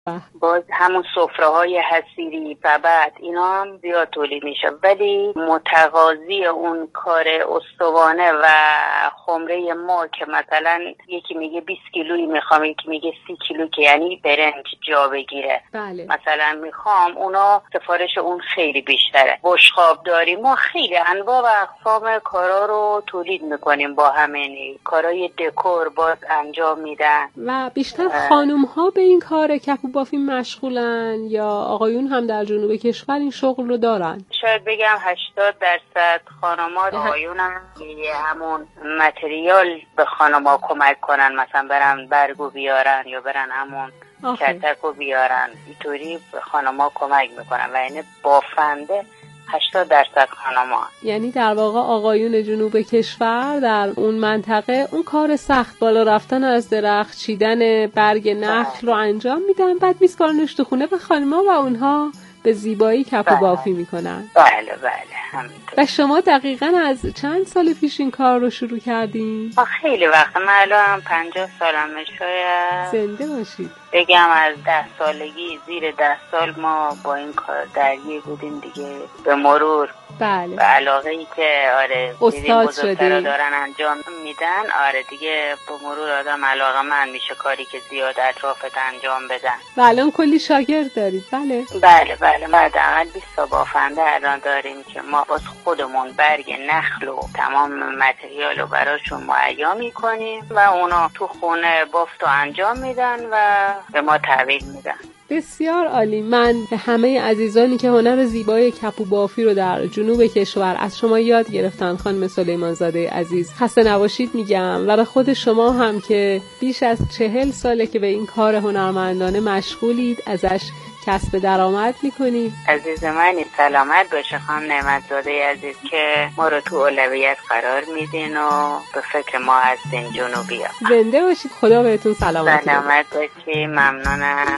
باز همون سفره‌های حصیری ببد اینا هم زیاد تولید میشه، ولی متقاضی اون کار استوانه و خمره ما که مثلا یکی میگه 20 کیلویی میخوام، یکی میگه 30 کیلو که یعنی برنج جا بگیره. بله. مثلا میخوام اونا سفارش اون خیلی بیشتره. بشقاب داری ما خیلی انواع و اقسام کارا رو تولید میکنیم، با همین کارای دکور باز انجام میدن. و بیشتر خانم ها به این کار کپو بافی مشغولن یا آقایون هم در جنوب کشور این شغل رو دارن؟ شاید بگم 80% خانم‌ها، آقایون هم همون متریال به خانم‌ها کمک کنن، مثلا برن برگو بیارن یا برن همون کتکو بیارن، اینطوری به خانم‌ها کمک میکنن و یعنی بافنده 80% خانم‌ها. یعنی در واقع آقایون جنوب کشور در اون منطقه اون کار سخت، بالا رفتن از درخت، چیدن برگ نخل رو انجام میدن، بعد میسپارنش تو خونه به خانم‌ها و اونها به زیبایی کپو بافی میکنن. بله همینطور. و شما دقیقاً از چند سال پیش این کار رو شروع کردین؟ خیلی وقت، من الان 50 سالمه. شاید زنده باشید. بگم از 10 سالگی، زیر 10 سال ما با این کار درگیر بودیم دیگه. به مرور بله. به علاقه‌ای که استاد شدی دارن انجام میدن، دیگه به مرور آدم علاقه‌مند میشه کاری که زیاد اطرافت انجام بدن. و الان کلی شاگرد دارید؟ بله. ما حداقل 20 تا بافنده الان داریم که ما باز خودمون برگ نخل و تمام متریال رو براشون مهیا میکنیم و اونا تو خونه بافت رو انجام میدن و به ما تحویل میدن. بسیار عالی. من به همه عزیزانی که هنر زیبای کپو بافی رو در جنوب کشور از شما یاد گرفتن، خانم سلیمان زاده عزیز، خسته نباشید میگم. و به خود شما هم که بیش از 40 ساله که به این کار هنرمندانه مشغولید، ازش کسب درآمد میکنید. عزیز منی، سلامت باشه خانم نعمت زاده عزیز که ما رو تو اولویت قرار میدین و به فکر ما هستین جنوبی ها. زنده باشید، خدا بهتون سلامتی بده. سلامت باشید، ممنونم.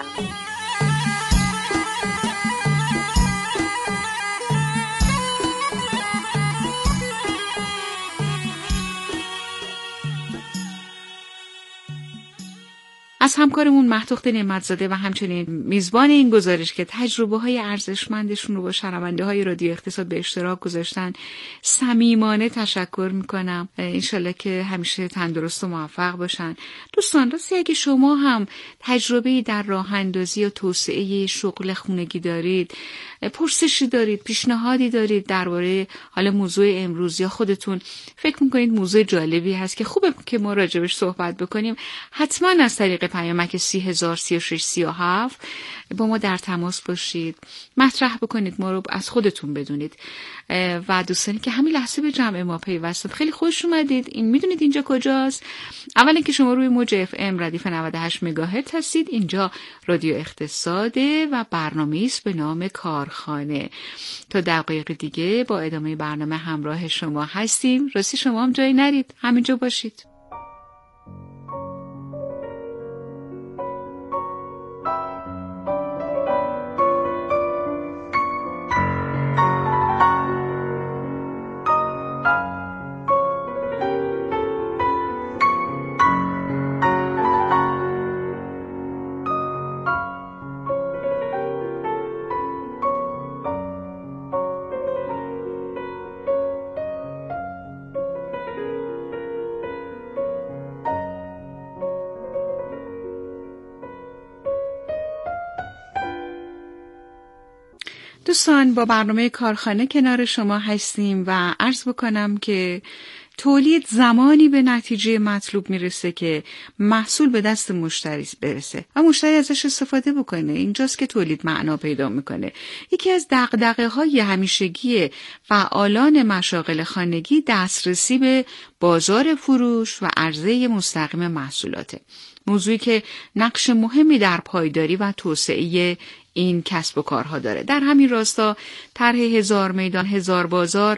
از همکارمون مهدوخت نعمت‌زاده و همچنین میزبان این گزارش که تجربه‌های ارزشمندشون رو با شنونده‌های رادیو اقتصاد به اشتراک گذاشتن صمیمانه تشکر میکنم. انشالله که همیشه تندرست و موفق باشن. دوستان، راستی اگه شما هم تجربه‌ای در راه اندازی و توسعه شغل خونگی دارید، پرسشی دارید، پیشنهادی دارید درباره حالا موضوع امروز یا خودتون فکر میکنید موضوع جالبی هست که خوبه که ما راجبش صحبت بکنیم، حتما از طریق پیامک 303637 با ما در تماس باشید، مطرح بکنید، ما رو از خودتون بدونید. و دوستانی که همین لحظه به جمع ما پیوستید، خیلی خوش اومدید. این میدونید اینجا کجاست؟ اولا که شما روی موج اف ام ردیف 98 مگاهرتز هستید. اینجا رادیو اقتصاده و برنامه‌ای است به نام کارخانه. تا دقایق دیگه با ادامه برنامه همراه شما هستیم. راستی شما هم جایی نرید، همینجا باشید. دوستان، با برنامه کارخانه کنار شما هستیم و عرض بکنم که تولید زمانی به نتیجه مطلوب میرسه که محصول به دست مشتری برسه و مشتری ازش استفاده بکنه. اینجاست که تولید معنا پیدا میکنه. یکی از دغدغه‌های همیشگی فعالان مشاغل خانگی دسترسی به بازار فروش و عرضه مستقیم محصولاته. موضوعی که نقش مهمی در پایداری و توسعه این کسب و کارها داره. در همین راستا طرح 1000 میدان 1000 بازار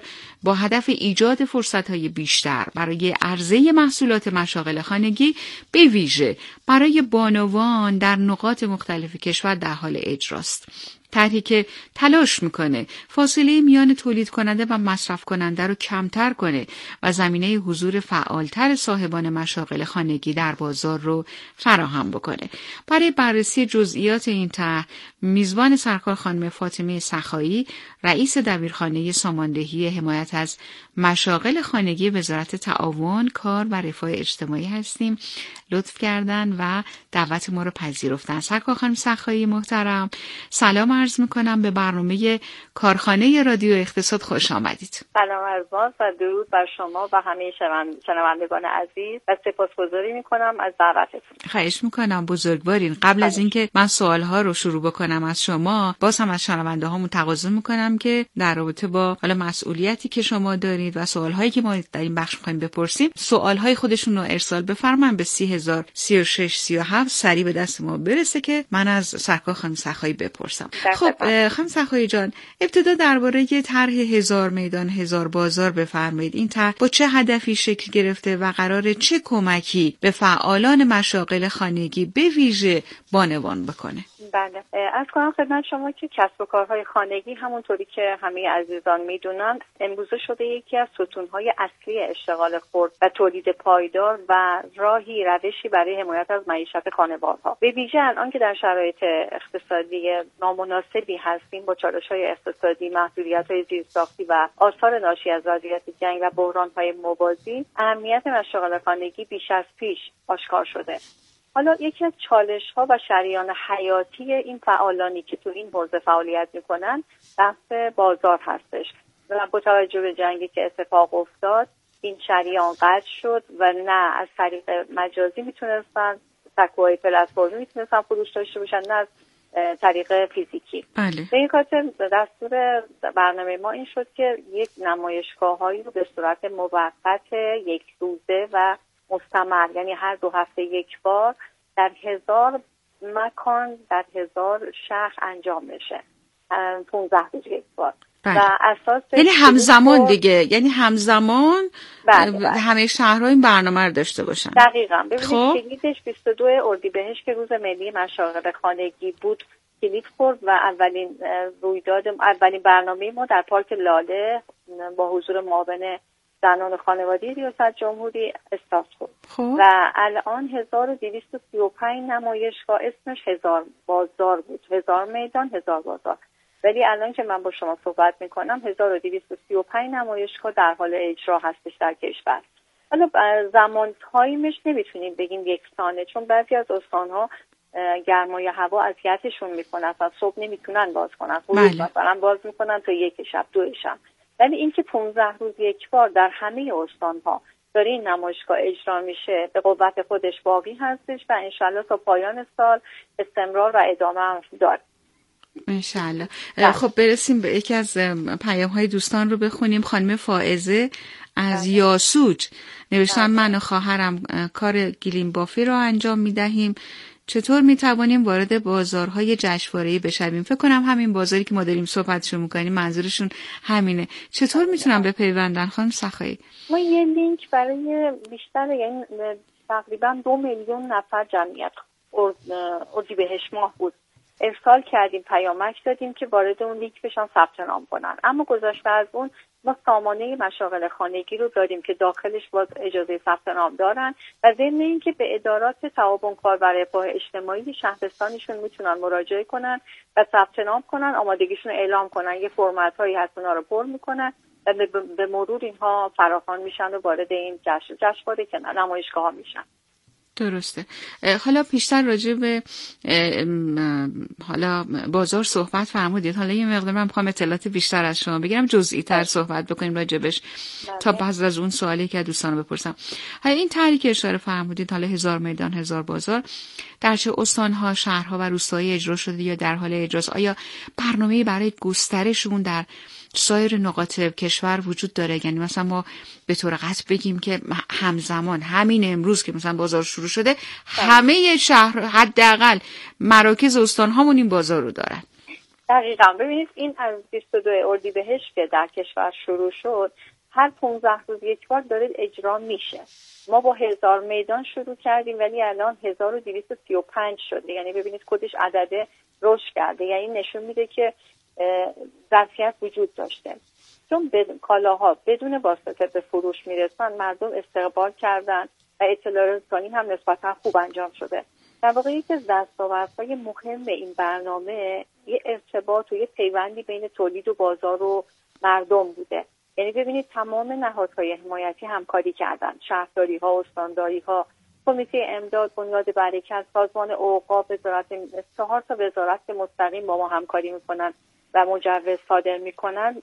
با هدف ایجاد فرصت‌های بیشتر برای عرضه محصولات مشاغل خانگی به ویژه برای بانوان در نقاط مختلف کشور در حال اجراست. طرحی که تلاش میکنه فاصله میان تولید کننده و مصرف کننده رو کمتر کنه و زمینه حضور فعالتر صاحبان مشاغل خانگی در بازار رو فراهم بکنه. برای بررسی جزئیات این طرح میزبان سرکار خانم فاطمه سخایی، رئیس دبیرخانه ساماندهی حمایت از مشاغل خانگی وزارت تعاون، کار و رفاه اجتماعی هستیم. لطف کردن و دعوت ما رو پذیرفتن. سرکار خانم سخایی محترم، سلام عرض میکنم به برنامه کارخانه رادیو اقتصاد. خوش آمدید. سلام عرض و درود بر شما و همه شنوندگان عزیز و سپاسگزاری میکنم از دعوتتون. خواهش میکنم، بزرگوارین. قبل از اینکه من سوالها رو شروع بکنم از شما، باز هم از شنونده هامون تقاضا میکنم که در رابطه با حالا مسئولیتی که شما دارید و سوالهایی که ما در این بخش میخوایم بپرسیم، سوالهای خودشون رو ارسال بفرمایید به 30,036,37 سریع به دست ما برسه که من از سرکار خانم سخایی بپرسم. خب خانم سخایی جان، ابتدا درباره طرح 1000 میدان 1000 بازار بفرمایید. این طرح با چه هدفی شکل گرفته و قراره چه کمکی به فعالان مشاغل خانگی به ویژه بانوان بکنه؟ بله، از کنم خدمت شما که کسب و کارهای خانگی همونطوری که همه عزیزان میدونن امروزه شده یکی از ستونهای اصلی اشتغال خرد و تولید پایدار و راهی روشی برای حمایت از معیشت خانوارها. به ویژه الان که در شرایط اقتصادی نامناسبی هستیم با چالش‌های اقتصادی، محدودیت‌های زیرساختی و آثار ناشی از وضعیت جنگ و بحران‌های موازی، اهمیت مشاغل خانگی بیش از پیش آشکار شده. حالا یکی از چالش‌ها و شریان حیاتی این فعالانی که تو این حوزه فعالیت می‌کنن بحث بازار هستش و با توجه به جنگی که اتفاق افتاد این شریان قطع شد و نه از طریق مجازی میتونستن تکوهای پلتفرمی میتونستن فروش داشته باشن، نه از طریق فیزیکی. بله. به این خاطر دستور برنامه ما این شد که یک نمایشگاه‌هایی رو به صورت موقت یک روزه و مستمر، یعنی هر 2 هفته یک بار در 1000 مکان در 1000 شهر انجام بشه، 15 روز یک بار. بله. و اساس یعنی همزمان دیگه، یعنی همزمان بله. همه شهرها این برنامه رو داشته باشن. دقیقاً. ببینید خب. کلیدش 22 اردیبهشت که روز ملی مشاغل خانگی بود کلید خورد و اولین برنامه ما در پارک لاله با حضور معاون زنان خانوادگی ریاست جمهوری استارت شد. و الان 1235 نمایشگاه، اسمش 1000 بازار بود، 1000 میدان 1000 بازار. ولی الان که من با شما صحبت میکنم 1235 نمایشگاه در حال اجرا هستش در کشور. حالا زمان تایمش نمیتونیم بگیم یکسانه، چون بعضی از استانها گرمای هوا اذیتشون میکنه، اصلا صبح نمیتونن باز کنن، مثلا باز میکنن تا 1 شب 2 شب. ولی اینکه 15 روز یک بار در همه استانها داره این نمایشگاه اجرا میشه به قوت خودش باقی هستش و انشالله تا پایان سال استمرار و ادامه هم داره انشالله. خب برسیم به یکی از پیام‌های دوستان رو بخونیم. خانم فائزه از یاسوج نوشتن من و خواهرم کار گلیم بافی رو انجام میدهیم. چطور میتوانیم وارد بازارهای جشنواره‌ای بشویم؟ فکر کنم همین بازاری که ما داریم صحبتشو میکنیم منظورشون همینه. چطور میتونم بپیوندن خانم سخایی؟ ما یه لینک برای بیشتر، یعنی تقریبا 2 میلیون نفر جمعیت اردیبهشت ماه بود ارسال کردیم، پیامک دادیم که وارد اون لینک بشن ثبت نام کنن. اما گذشته از اون ما سامانه مشاغل خانگی رو داریم که داخلش باز اجازه ثبت نام دارن و ضمن اینکه به ادارات تعاون کار و رفاه اجتماعی شهرستانشون میتونن مراجعه کنن و ثبت نام کنن، آمادگیشون رو اعلام کنن، یه فرمت هایی هست اونا رو پر میکنن و به مرور اینها فراخوان میشن و وارد این جشنواره که نمایشگاه ها میشن. درسته. حالا پیشتر راجع به حالا بازار صحبت فرمودید. حالا یه مقدار من می‌خوام اطلاعات بیشتر از شما بگیرم، جزئی تر صحبت بکنیم راجبش تا بعد از اون سوالی که دوستان بپرسم. حالا این طرحی که اشاره فرمودید، حالا 1000 میدان 1000 بازار در چه استان‌ها، شهرها و روستاهای اجرا شده یا در حال اجراست؟ آیا برنامه‌ای برای گسترش اون در سایر نقاط کشور وجود داره؟ یعنی مثلا ما به طور قطع بگیم که همزمان همین امروز که مثلا بازار شروع شده همه شهر حداقل مراکز استان هامون این بازار رو دارن؟ دقیقاً. ببینید این از 22 اردیبهشت که در کشور شروع شد هر 15 روز یک بار داره اجرا میشه. ما با 1000 میدان شروع کردیم ولی الان 1235 شده. یعنی ببینید خودش عدده رشد کرده. یعنی نشون میده که ظرفیت وجود داشته. چون کالاها بدون واسطه به فروش میرسن، مردم استقبال کردن و اطلاع رسانی هم نسبتا خوب انجام شده. در واقع یکی از دستاوردهای مهم این برنامه یه ارتباط و یه پیوندی بین تولید و بازار و مردم بوده. یعنی ببینید تمام نهادهای حمایتی همکاری کردن، شهرداری‌ها، استانداری‌ها، کمیته امداد، بنیاد برکت، سازمان اوقاف، وزارت 4 تا وزارت که مستقیم با ما همکاری میکنن و مجوز صادر میکنن.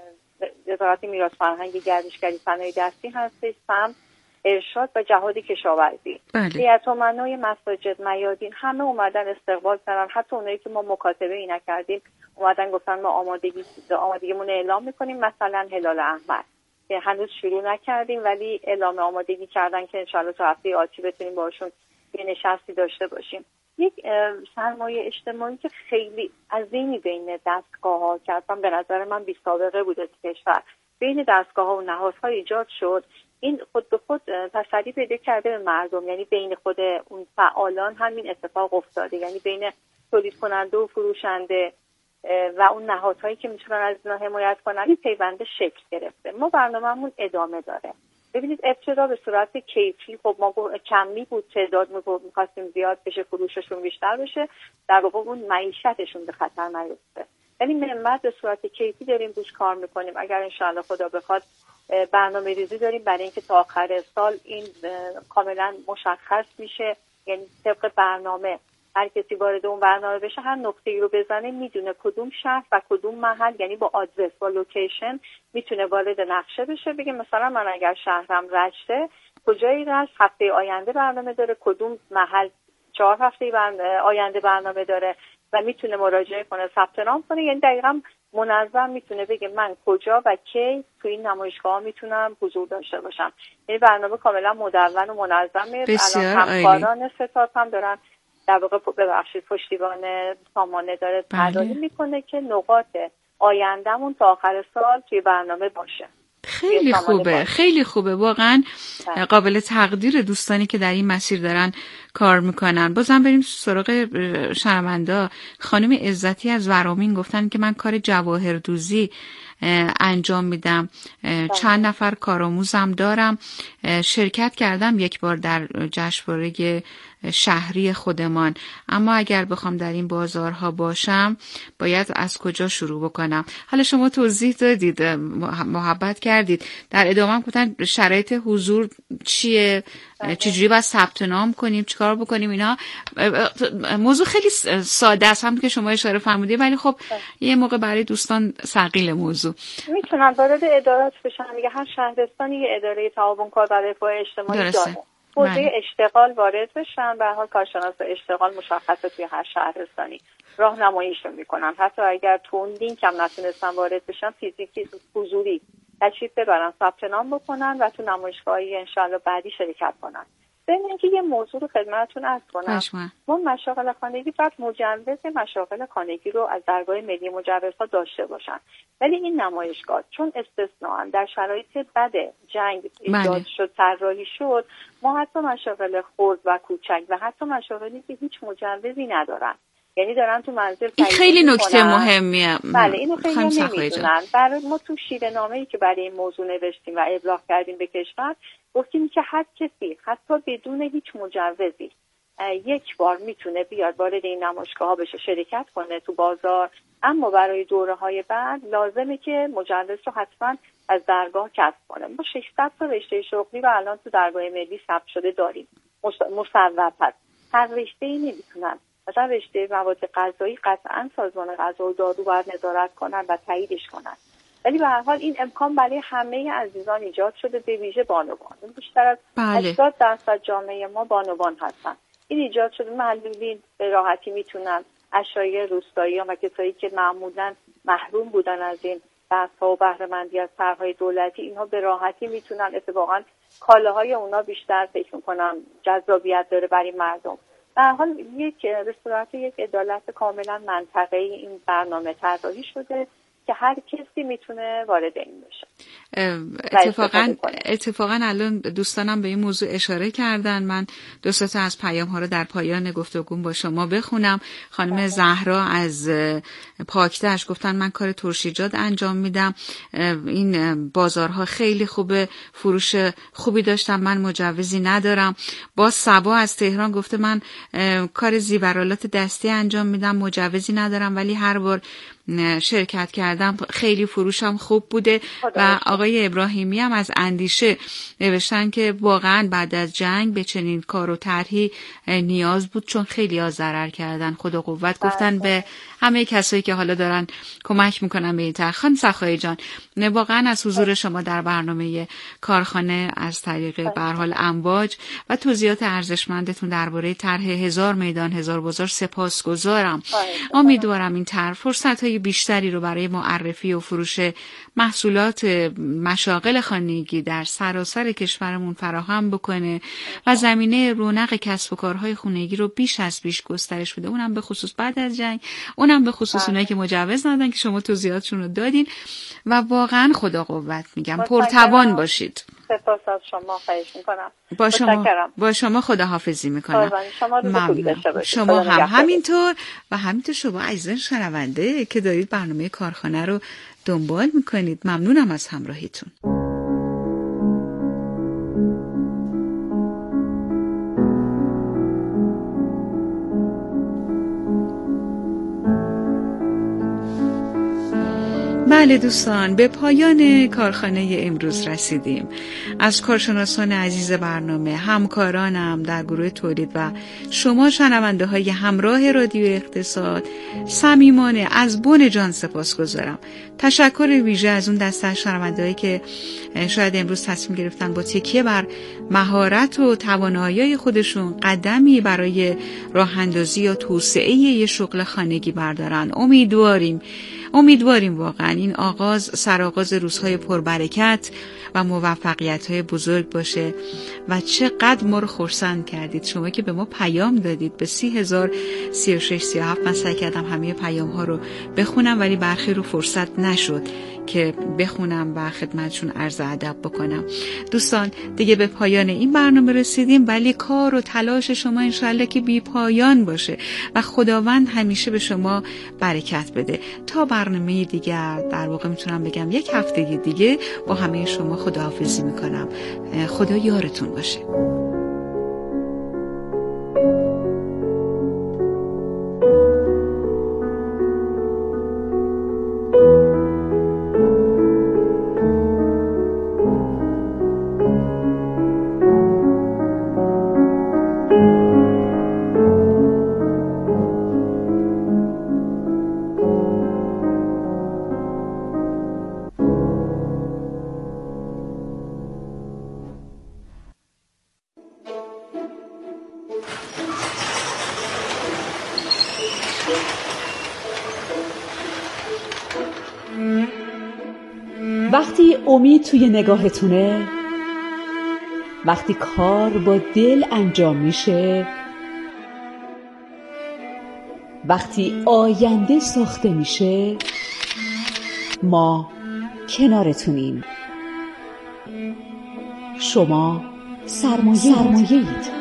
وزارت میراث فرهنگی، گردشگری، صنایع دستی هستش، سمت، ارشاد و جهاد کشاورزی. هیئت امنای مساجد، میادین همه اومدن استقبال کردن. حتی اونایی که ما مکاتبه ای نکردیم اومدن گفتن ما آمادگیمون اعلام میکنیم. مثلا هلال احمر که هنوز شروع نکردیم ولی اعلام آمادگی کردن که انشالله تا هفته آتی بتونیم باشون یه نشستی داشته باشیم. یک سرمایه اجتماعی که خیلی عظیمی بین دستگاه‌ها که اصلا به نظر من بی سابقه بوده تو کشور، بین دستگاه‌ها و نهادها ایجاد شد. این خود به خود تسری پیدا کرده به مردم. یعنی بین خود اون فعالان همین اتفاق افتاده. یعنی بین تولید کننده و فروشنده و اون نهادهایی که میتونن از اینا حمایت کنن این پیوند شکل گرفته. ما برنامه‌مون ادامه داره. ببینید ابتدا به صورت کیفی، خب ما کمی بود تعداد می‌خواستیم زیاد بشه، فروششون بیشتر بشه، در واقع اون معیشتشون به خطر نیفته. ولی منبع به صورت کیفی داریم روش کار میکنیم. اگر انشاءالله خدا بخواد برنامه ریزی داریم برای اینکه تا آخر سال این کاملا مشخص میشه. یعنی طبق برنامه هر کسی وارد اون برنامه بشه، هر نقطه‌ای رو بزنه میدونه کدوم شهر و کدوم محل، یعنی با آدرس با لوکیشن میتونه وارد نقشه بشه. بگه مثلا من اگر شهرم رشته، کجای رشت هفته آینده برنامه داره، کدوم محل 4 هفته آینده برنامه داره و میتونه مراجعه کنه، ثبت نام کنه. یعنی دقیقاً منظم میتونه بگه من کجا و کی تو این نمایشگاه میتونم حضور داشته باشم. یعنی برنامه کاملا مدون و منظمه. الان همکاران ستاد هم دارن در واقع پشتیبان سامانه داره طراحی میکنه که نقاط آیندهمون تا آخر سال توی برنامه باشه. خیلی خوبه، خیلی خوبه واقعا. قابل تقدیر دوستانی که در این مسیر دارن کار میکنن. بازم بریم سراغ شنوندا. خانم عزتی از ورامین گفتن که من کار جواهردوزی انجام میدم، چند نفر کارآموزم دارم، شرکت کردم یک بار در جشنواره شهری خودمان، اما اگر بخوام در این بازارها باشم باید از کجا شروع بکنم؟ حالا شما توضیح دادید، محبت کردید، در ادامه هم گفتن شرایط حضور چیه، چجوری باید ثبت نام کنیم، چیکار بکنیم. اینا موضوع خیلی ساده است هم که شما اشاره فرمودید، ولی خب یه موقع برای دوستان ثقیل موضوع. میتونن وارد ادارات بشن. میگه هر شهرستانی یه اداره تعاون کار برای رفاه اجتماعی داره. حوزه اشتغال وارد بشن. به هر حال کارشناس اشتغال مشخصه توی هر شهرستانی راهنماییشون میکنن. حتی اگر تو اون لینک هم نتونستن وارد بشن، فیزیکی حضوری تشریف ببرن، ثبت نام بکنن و تو نمایشگاهی انشالله بعدی شرکت کنن. ببینید که یه موضوع رو خدمتتون عرض کنم. ما مشاغل خانگی فقط مجوز مشاغل خانگی رو از درگاه ملی مجوزها داشته باشن. ولی این نمایشگاه چون استثناء در شرایط بد جنگ ایجاد شد، طراحی شد، ما حتی مشاغل خرد و کوچک و حتی مشاغلی که هیچ مجوزی ندارن، یعنی دارن تو منزل این خیلی نکته مهمیه. بله اینو خیلی نمیدونن. برای ما تو شیره‌نامه‌ای که برای این موضوع نوشتیم و ابلاغ کردیم به کشور، گفتیم که هر کسی حتی بدون هیچ مجوزی یک بار میتونه بیاد وارد این نمایشگاه‌ها بشه، شرکت کنه تو بازار، اما برای دوره‌های بعد لازمه که مجوز رو حتما از درگاه کسب کنه. ما 600 تا رشته شغلی رو الان تو درگاه ملی ثبت شده داریم، مصوب هست. هر رشته‌ای نمیتونن، مثلا رشته مواد غذایی قطعاً سازمان غذا و دارو باید نظارت کنن و تاییدش کنن. ولی به هر حال این امکان برای همه عزیزان ایجاد شده، به ویژه بانوان. بیشتر از 80% جامعه ما بانوان هستن. این ایجاد شده، معلولین به راحتی میتونن، اشایار روستاییان و کسایی که معمولاً محروم بودن از این بحث‌ها و بهره‌مندی از طرح‌های دولتی، اینها به راحتی میتونن، اتفاقاً کالاهای اونا بیشتر فکر می‌کنم جذابیت داره برای مردم. به هر حال یک به صورت یک عدالت کاملا منطقه‌ای این برنامه طراحی شده که هر کسی میتونه وارد این بشه. اتفاقا الان دوستانم به این موضوع اشاره کردن. من دو تا از پیام ها رو در پایان گفتگو با شما بخونم. خانم زهرا از پاکدشت گفتن من کار ترشیجات انجام میدم، این بازارها خیلی خوبه، فروش خوبی داشتم، من مجوزی ندارم. با صبا از تهران گفته من کار زیورالات دستی انجام میدم، مجوزی ندارم ولی هر بار شرکت کردم خیلی فروشم خوب بوده. و آقای ابراهیمی هم از اندیشه نوشتن که واقعا بعد از جنگ به چنین کار و طرحی نیاز بود چون خیلی ها ضرر کردن. خدا قوت گفتن به همه کسایی که حالا دارن کمک میکنن به این طرح. خانم سخایی جان، واقعا از حضور شما در برنامه کارخانه از طریق به هر حال امواج و توضیحات ارزشمندتون درباره طرح 1000 میدان 1000 بازار سپاسگزارم. امیدوارم این طرح فرصت‌های بیشتری رو برای معرفی و فروش محصولات مشاغل خانگی در سراسر کشورمون فراهم بکنه و زمینه رونق کسب و کارهای خانگی رو بیش از بیش گسترش بده، اونم به خصوص بعد از جنگ، اونم به خصوص اونایی که مجوز ندادن که شما توضیحاتشون رو دادین. و واقعا خدا قوت میگم، پرتوان باشید. سپاس از شما، خواهش میکنم. با شما خداحافظی میکنم. شما هم همینطور و همینطور شما عزیزان شنونده که دارید برنامه کارخانه رو دنبال میکنید. ممنونم از همراهیتون. بله دوستان، به پایان کارخانه امروز رسیدیم. از کارشناسان عزیز برنامه، همکارانم در گروه تولید و شما شنونده های همراه رادیو اقتصاد صمیمانه از بن جان سپاسگزارم. تشکر ویژه از اون دسته از شنونده‌هایی که شاید امروز تصمیم گرفتن با تکیه بر مهارت و توانایی خودشون قدمی برای راه اندازی یا توسعه یه شغل خانگی بردارن. امیدواریم واقعا این سرآغاز روزهای پربرکت و موفقیت‌های بزرگ باشه. و چقدر ما رو خرسند کردید شما که به ما پیام دادید به 30,036,37. من سعی کردم همه پیام‌ها رو بخونم ولی برخی رو فرصت نشد که بخونم و خدمتشون عرض ادب بکنم. دوستان دیگه به پایان این برنامه رسیدیم، ولی کار و تلاش شما انشالله که بی پایان باشه و خداوند همیشه به شما برکت بده. تا برنامه دیگر، در واقع میتونم بگم 1 هفته دیگه، با همه شما خداحافظی میکنم. خدا یارتون باشه. وقتی امید توی نگاهتونه، وقتی کار با دل انجام میشه، وقتی آینده ساخته میشه، ما کنارتونیم. شما سرمایه‌اید.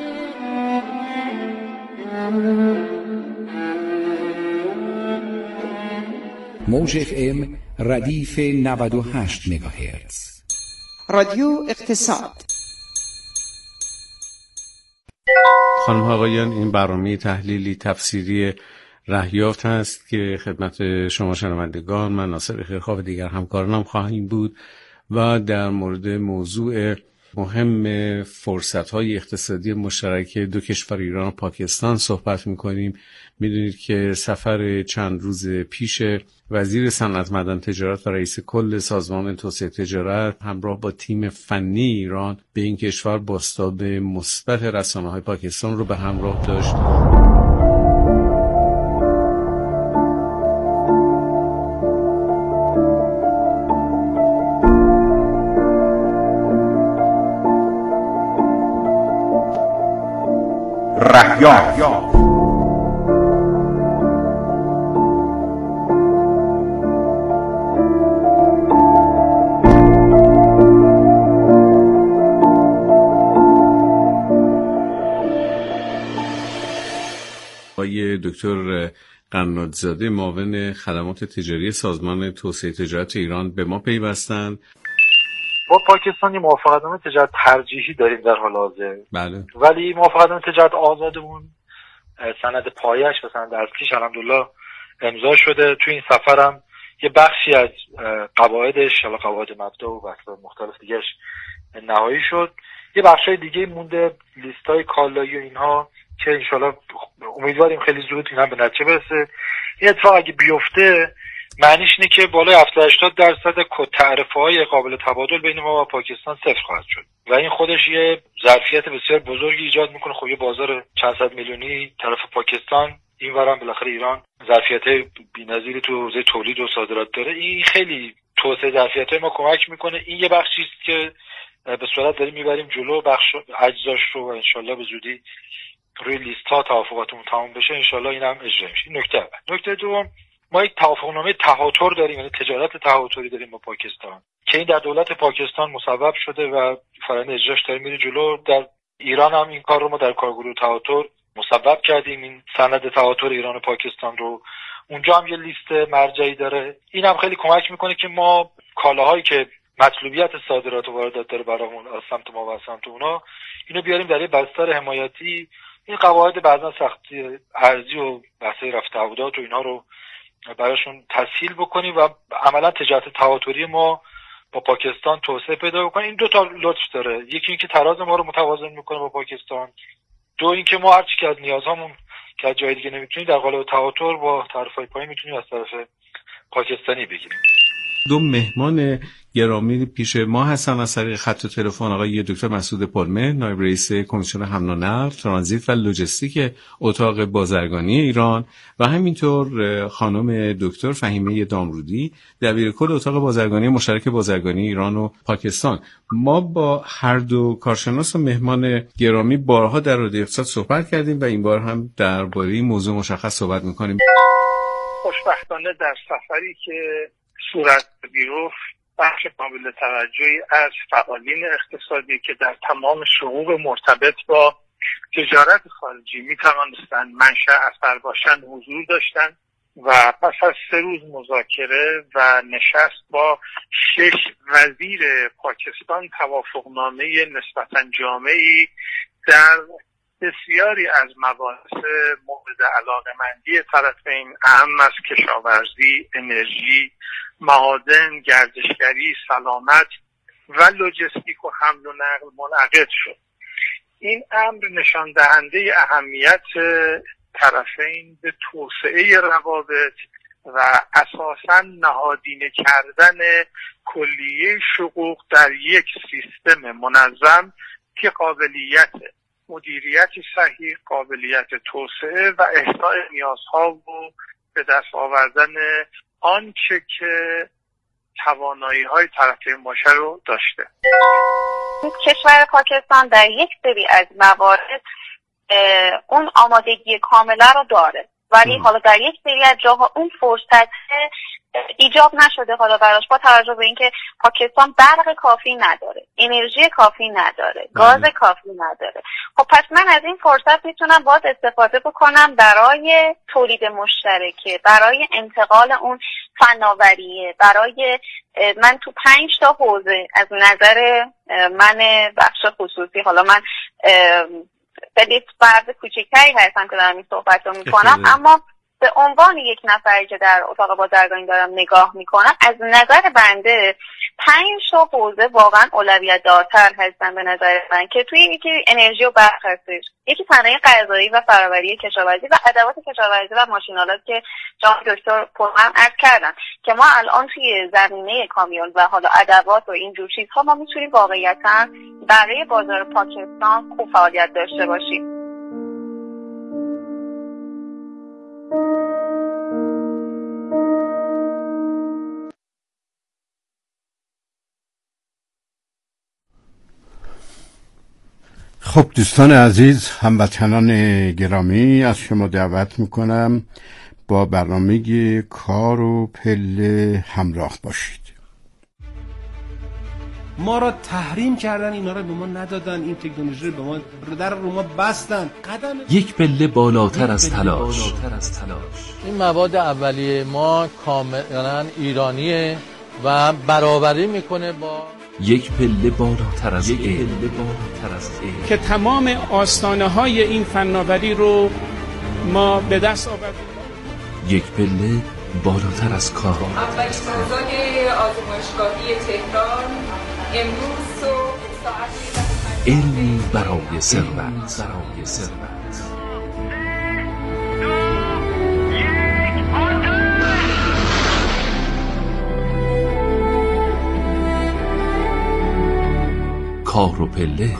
موج FM ردیف 98 مگاهرتز. رادیو اقتصاد. خانم ها آقایان، این برنامه تحلیلی تفسیری رهیافت هست که خدمت شما شنوندگان من ناصر خیرخواه و دیگر همکارانم خواهیم بود و در مورد موضوع مهم فرصت‌های اقتصادی مشترک دو کشور ایران و پاکستان صحبت می‌کنیم. می‌دونید که سفر چند روز پیش وزیر صنعت، معدن، تجارت و رئیس کل سازمان توسعه تجارت همراه با تیم فنی ایران به این کشور بازتاب مثبت رسانه‌های پاکستان رو به همراه داشت. رهیافت. دکتر قنادزاده معاون خدمات تجاری سازمان توسعه تجارت ایران به ما پیوستند. با پاکستان موافقتنامه تجارت ترجیحی داریم در حال حاضر. بله. ولی موافقتنامه تجارت آزادمون سند پایش و سند اصلیش الحمدلله امضا شده. تو این سفرم یه بخشی از قواعدش، حالا قواعد مبدا و بحث مختلف دیگه‌اش نهایی شد. یه بخشای دیگه مونده، لیستای کالایی و اینها که انشالله امیدواریم خیلی زود اینا به نتیجه برسه. این اتفاق اگه بیفته معنیش اینه که بالای 70-80% تعرفه‌های قابل تبادل بین ما و پاکستان صفر خواهد شد و این خودش یه ظرفیت بسیار بزرگی ایجاد میکنه. خب یه بازار چند صد میلیونی طرف پاکستان، اینورم بالاخره ایران ظرفیت بی‌نظیری تو حوزه تولید و صادرات داره. این خیلی توسعه ظرفیت‌های ما کمک میکنه. این یه بخشی است که به صورت داریم میبریم جلو، بخش اجزاش رو و انشالله به زودی روی لیست ها توافقاتمون تمام بشه، انشالله این هم اجرا میشه. این نکته اول. نکته دوم، ما یک توافقنامه تهاتر داریم، یعنی تجارت تهاتری داریم با پاکستان که این در دولت پاکستان مصوب شده و فرآیند اجراش داره میره جلو. در ایران هم این کار رو ما در کارگروه تهاتر مصوب کردیم، این سند تهاتر ایران و پاکستان رو. اونجا هم یه لیست مرجعی داره. این هم خیلی کمک میکنه که ما کالاهایی که مطلوبیت صادرات و واردات داره برامون از سمت ما و از سمت اونا، اینو بیاریم در یه بستر حمایتی. این قواعد بعضا سختی ارزی و بحث رفع تعهدات و اینها رو براشون تسهیل بکنیم و عملا تجارت تهاتری ما با پاکستان توسعه پیدا بکنه. این دو تا لطف داره، یکی اینکه تراز ما رو متوازن میکنه با پاکستان، دو اینکه ما هر چی که از نیازهامون که از جای دیگه نمیتونیم در قالب تهاتر با تعرفه‌های پایین میتونیم از طرف پاکستانی بگیریم. دو مهمان گرامی پیش ما هستن از طریق خط تلفن، آقای دکتر مسعود پلمه، نایب رئیس کمیسیون حمل و نقل، ترانزیت و لوجستیک اتاق بازرگانی ایران و همینطور خانم دکتر فهیمه دامرودی، دبیرکل اتاق بازرگانی مشترک بازرگانی ایران و پاکستان. ما با هر دو کارشناس و مهمان گرامی بارها در رادیو اقتصاد صحبت کردیم و این بار هم درباره این موضوع مشخص صحبت می‌کنیم. خوشبختانه در سفری که صورت گرفت بخش قابل توجهی از فعالین اقتصادی که در تمام شعوب مرتبط با تجارت خارجی می توانستند منشأ اثر باشند حضور داشتند و پس از 3 روز مذاکره و نشست با 6 وزیر پاکستان توافقنامه نسبتاً جامعی در بسیاری از مباحث مورد علاقه‌مندی طرفین، اهم از کشاورزی، انرژی، معادن، گردشگری، سلامت و لوجستیک و حمل و نقل منعقد شد. این امر نشان دهنده اهمیت طرفین به توسعه روابط و اساساً نهادینه کردن کلیه شقوق در یک سیستم منظم که قابلیت مدیریت صحیح، قابلیت توسعه و احصاء نیازها و به دست آوردن آنچه که توانایی‌های طرفین باشه رو داشته. کشور پاکستان در یک سری از موارد اون آمادگی کامله رو داره، ولی حالا در یک سری از جاها اون فرصت ایجاب نشده حالا براش، با توجه به اینکه پاکستان برق کافی نداره، انرژی کافی نداره، گاز کافی نداره. خب پس من از این فرصت میتونم باز استفاده بکنم برای تولید مشترکه، برای انتقال اون فناوریه، برای من تو 5 تا حوزه از نظر من بخش خصوصی، حالا من خیلی فرد کوچکتری هستم که دارم این صحبت رو میکنم، اما به عنوان یک نفری که در اتاق بازرگانی دارم نگاه میکنم، از نظر بنده 5 تا حوزه واقعا اولویت دارتر هستن به نظر من، که توی یکی انرژی و برق هستش، یکی صنایع غذایی و فرآوری کشاورزی و ادوات کشاورزی و ماشین‌آلات که جناب دکتر پرمن عرض کردن که ما الان توی زمینه کامیون و حالا ادوات و اینجور چیزها ما میتونیم واقعیتاً برای بازار پاکستان خوب فعالیت داشته باشیم. خب دوستان عزیز، هموطنان گرامی، از شما دعوت میکنم با برنامه کار و پله همراه باشید. ما را تحریم کردن، اینا را به ما ندادن، این تکنولوژی رو به ما در رو ما بستن. یک پله بالاتر از تلاش. این مواد اولیه ما کاملا ایرانیه و برابری میکنه با یک پله بالاتر از که تمام آستانه‌های این فناوری رو ما به دست آوردیم. یک پله بالاتر از کار. اولین فضای آزمایشگاهی تهران امروز صبح ساعت علمی برای ثروت. کار و پله.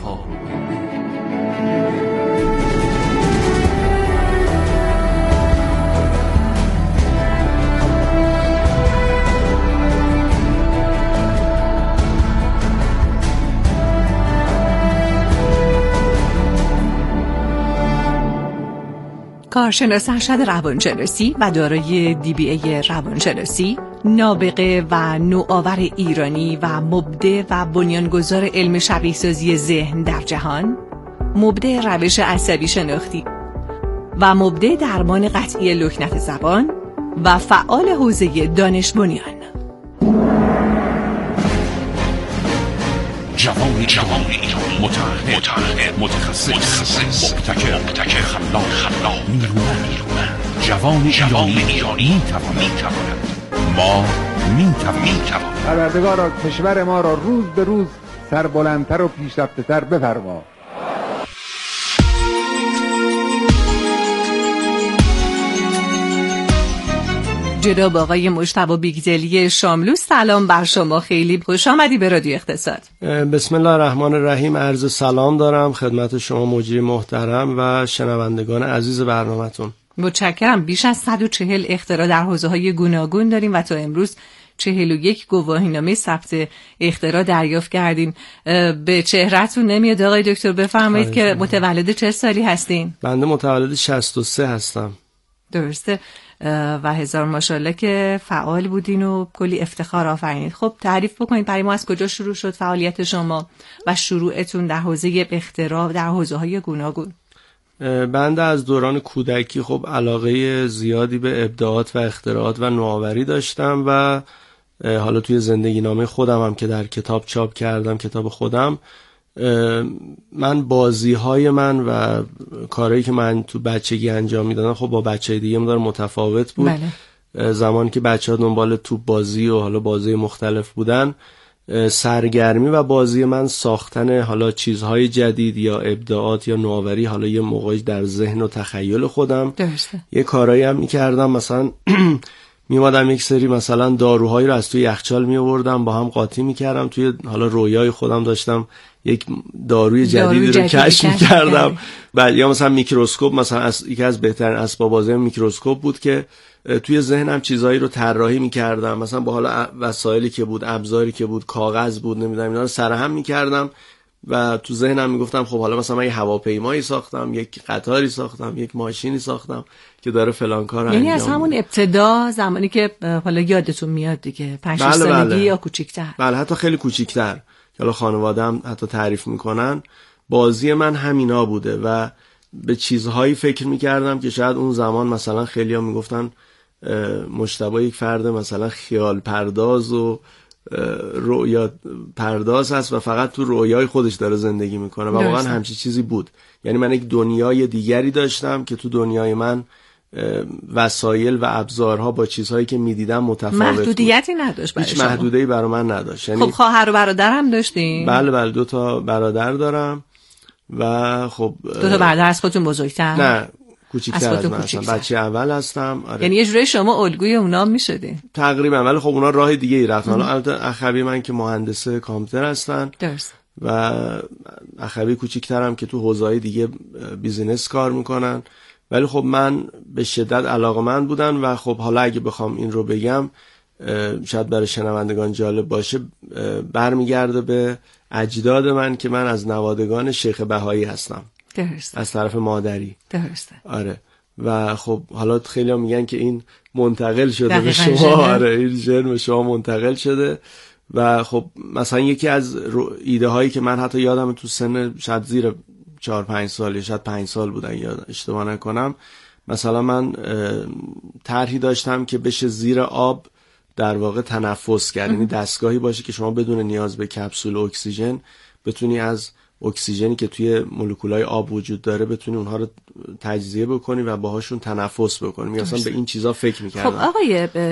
کارشناس ارشد روانشناسی و دارای DBA روانشناسی، نابغه و نوآور ایرانی و مبدع و بنیانگذار علم شبیه سازی ذهن در جهان، مبدع روش عصبی شناختی و مبدع درمان قطعی لکنت زبان و فعال حوزه دانش بنیان. جوان ایرانی متعهد متخصص مبتکر خلاق نیرومند. جوان ایرانی میتواند. ما میتوانیم. پروردگارا کشور ما را روز به روز سربلندتر و پیشرفته‌تر بفرما. جناب آقای مجتبی بیگدلی شاملو، سلام بر شما، خیلی خوش آمدی به رادیو اقتصاد. بسم الله الرحمن الرحیم. عرض سلام دارم خدمت شما مجری محترم و شنوندگان عزیز برنامه‌تون. متشکرم. بیش از 140 اختراع در حوزه‌های گوناگون داریم و تا امروز 41 گواهینامه ثبت اختراع دریافت کردیم. به چهرهتون نمیاد آقای دکتر، بفرمایید که متولد چه سالی هستین؟ بنده متولد 63 هستم. درسته و هزار ماشاءالله که فعال بودین و کلی افتخار آفرینید. خب تعریف بکنید برای ما از کجا شروع شد فعالیت شما و شروعتون در حوزه اختراع در حوزه‌های گوناگون؟ بنده از دوران کودکی خب علاقه زیادی به ابداعات و اختراعات و نوآوری داشتم و حالا توی زندگی نامه خودم هم که در کتاب چاپ کردم، کتاب خودم، من بازی‌های من و کارهایی که من تو بچگی انجام میدادم خب با بچه‌های دیگه مدار متفاوت بود. بله. زمانی که بچه‌ها دنبال توپ بازی و حالا بازی مختلف بودن، سرگرمی و بازی من ساختن حالا چیزهای جدید یا ابداعات یا نوآوری، حالا یه موقعی در ذهن و تخیل خودم. درسته. یه کارایی هم می‌کردم، مثلا میومدم یک سری مثلا داروهایی رو از توی یخچال میآوردم با هم قاطی می‌کردم، توی حالا رویای خودم داشتم یک داروی جدیدی رو کشف می‌کردم. بعد یا مثلا میکروسکوپ، مثلا یکی از بهترین اسباب بازی میکروسکوپ بود که توی ذهنم چیزایی رو طراحی می‌کردم، مثلا با حالا وسایلی که بود، ابزاری که بود، کاغذ بود، نمیدونم اینا رو سرهم می‌کردم و تو ذهنم میگفتم خب حالا مثلا من یه هواپیمایی ساختم، یک قطاری ساختم، یک ماشینی ساختم که داره فلان کار انجام. یعنی از همون ابتدا زمانی که حالا یادتون میاد دیگه 5 سالگی یا کوچیک‌تر؟ بله حتی خیلی کوچیک‌تر. حالا خانواده‌ام حتی تعریف میکنن بازی من همینا بوده و به چیزهایی فکر میکردم که شاید اون زمان مثلا خیلی‌ها میگفتن مجتبی یک فرد مثلا خیال پرداز و رؤیا پرداز هست و فقط تو رویای خودش داره زندگی میکنه و واقعا همچین چیزی بود. یعنی من یک دنیای دیگری داشتم که تو دنیای من وسایل و ابزارها با چیزهایی که میدیدم متفاوت بود. محدودیتی نداشت برای هیچ شما؟ محدوده‌ای برای من نداشت. خب خواهر و برادر هم داشتین؟ بله 2 تا برادر دارم و خب 2 تا برادر از خودتون بزرگتر؟ نه کوچیک‌تر از من هستم، بچه اول هستم. آره. یعنی یه جوری شما الگوی اونا میشدین تقریبا، ولی خب اونا راه دیگه ای رفتن. البته اخوی من که مهندس کامپیوتر هستن. درست. و اخوی کوچیک‌ترم که تو حوزه‌های دیگه بیزینس کار میکنن، ولی خب من به شدت علاقه‌مند بودم و خب حالا اگه بخوام این رو بگم شاید برای شنوندگان جالب باشه، برمیگرده به اجداد من که من از نوادگان شیخ بهایی هستم. درسته. از طرف مادری. درسته. آره. و خب حالا خیلی‌ها میگن که این منتقل شده به شما. آره این ژن به شما منتقل شده و خب مثلا یکی از ایده هایی که من حتی یادم تو سن شاید زیر 4-5 سال یا شاید 5 سال بودن یا اشتباه نکنم، مثلا من طرحی داشتم که بشه زیر آب در واقع تنفس کرد، یعنی دستگاهی باشه که شما بدون نیاز به کپسول اکسیژن بتونی از اکسیژنی که توی مولکولای آب وجود داره بتونی اونها رو تجزیه بکنی و باهاشون تنفس بکنی. مثلا به این چیزا فکر می‌کردم. خب آقای